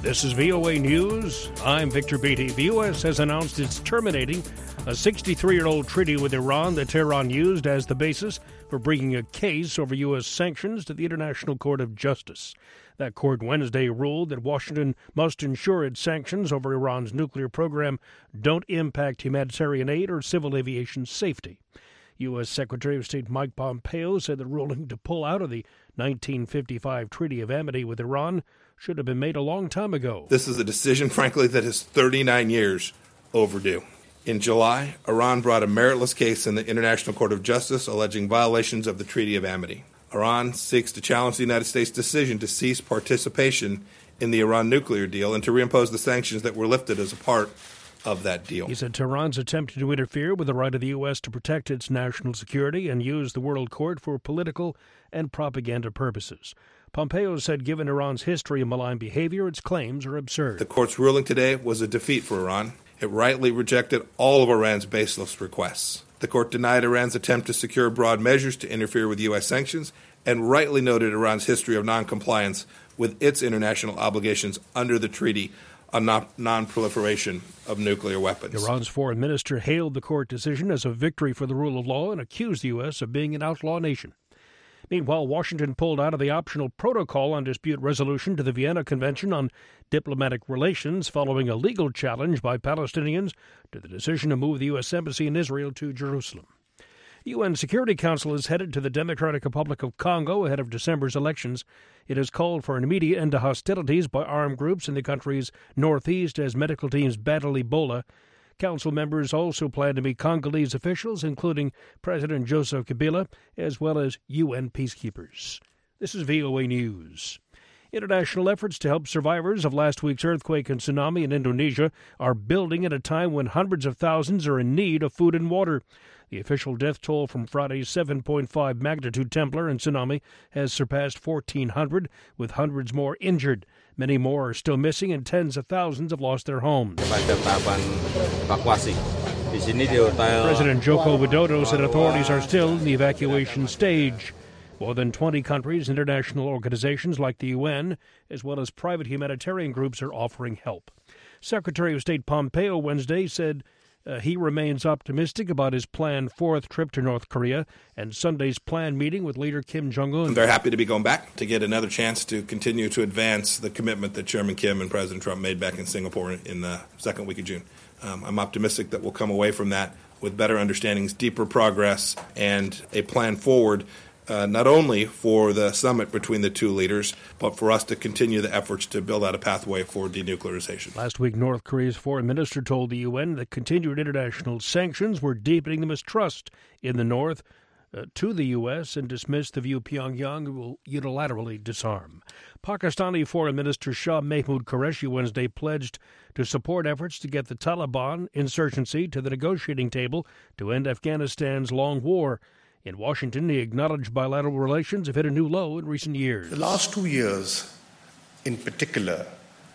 This is VOA News. I'm Victor Beatty. The U.S. has announced it's terminating a 63-year-old treaty with Iran that Tehran used as the basis for bringing a case over U.S. sanctions to the International Court of Justice. That court Wednesday ruled that Washington must ensure its sanctions over Iran's nuclear program don't impact humanitarian aid or civil aviation safety. U.S. Secretary of State Mike Pompeo said the ruling to pull out of the 1955 Treaty of Amity with Iran should have been made a long time ago. This is a decision, frankly, that is 39 years overdue. In July, Iran brought a meritless case in the International Court of Justice alleging violations of the Treaty of Amity. Iran seeks to challenge the United States' decision to cease participation in the Iran nuclear deal and to reimpose the sanctions that were lifted as a part of that deal. He said Tehran's attempted to interfere with the right of the U.S. to protect its national security and use the World Court for political and propaganda purposes. Pompeo said given Iran's history of malign behavior, its claims are absurd. The court's ruling today was a defeat for Iran. It rightly rejected all of Iran's baseless requests. The court denied Iran's attempt to secure broad measures to interfere with U.S. sanctions and rightly noted Iran's history of noncompliance with its international obligations under the Treaty on non-proliferation of nuclear weapons. Iran's foreign minister hailed the court decision as a victory for the rule of law and accused the U.S. of being an outlaw nation. Meanwhile, Washington pulled out of the optional protocol on dispute resolution to the Vienna Convention on Diplomatic Relations following a legal challenge by Palestinians to the decision to move the U.S. Embassy in Israel to Jerusalem. The UN Security Council is headed to the Democratic Republic of Congo ahead of December's elections. It has called for an immediate end to hostilities by armed groups in the country's northeast as medical teams battle Ebola. Council members also plan to meet Congolese officials, including President Joseph Kabila, as well as UN peacekeepers. This is VOA News. International efforts to help survivors of last week's earthquake and tsunami in Indonesia are building at a time when hundreds of thousands are in need of food and water. The official death toll from Friday's 7.5 magnitude Templar and tsunami has surpassed 1,400, with hundreds more injured. Many more are still missing, and tens of thousands have lost their homes. President Joko Widodo said authorities are still in the evacuation stage. More than 20 countries, international organizations like the UN, as well as private humanitarian groups are offering help. Secretary of State Pompeo Wednesday said he remains optimistic about his planned fourth trip to North Korea and Sunday's planned meeting with leader Kim Jong-un. I'm very happy to be going back to get another chance to continue to advance the commitment that Chairman Kim and President Trump made back in Singapore in the second week of June. I'm optimistic that we'll come away from that with better understandings, deeper progress, and a plan forward not only for the summit between the two leaders, but for us to continue the efforts to build out a pathway for denuclearization. Last week, North Korea's foreign minister told the UN that continued international sanctions were deepening the mistrust in the North to the U.S. and dismissed the view Pyongyang will unilaterally disarm. Pakistani Foreign Minister Shah Mahmood Qureshi Wednesday pledged to support efforts to get the Taliban insurgency to the negotiating table to end Afghanistan's long war. In Washington, he acknowledged bilateral relations have hit a new low in recent years. The last 2 years, in particular,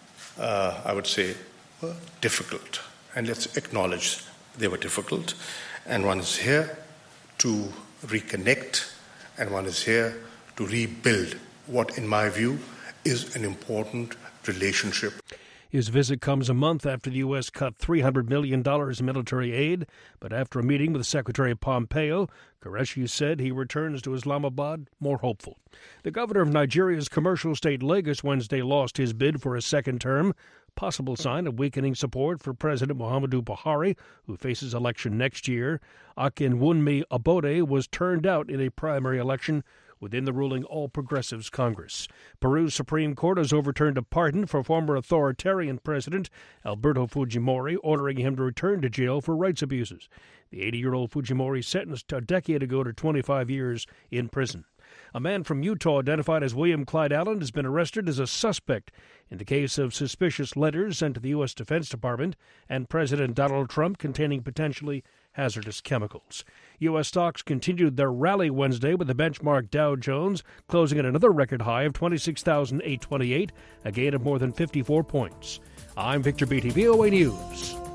I would say, were difficult. And let's acknowledge they were difficult. And one is here to reconnect, and one is here to rebuild what, in my view, is an important relationship. His visit comes a month after the U.S. cut $300 million in military aid, but after a meeting with Secretary Pompeo, Qureshi said he returns to Islamabad more hopeful. The governor of Nigeria's commercial state Lagos Wednesday lost his bid for a second term, possible sign of weakening support for President Muhammadu Buhari, who faces election next year. Akinwunmi Abode was turned out in a primary election within the ruling All Progressives Congress. Peru's Supreme Court has overturned a pardon for former authoritarian President Alberto Fujimori, ordering him to return to jail for rights abuses. The 80-year-old Fujimori sentenced a decade ago to 25 years in prison. A man from Utah identified as William Clyde Allen has been arrested as a suspect in the case of suspicious letters sent to the U.S. Defense Department and President Donald Trump containing potentially hazardous chemicals. U.S. stocks continued their rally Wednesday with the benchmark Dow Jones closing at another record high of 26,828, a gain of more than 54 points. I'm Victor Beatty, VOA News.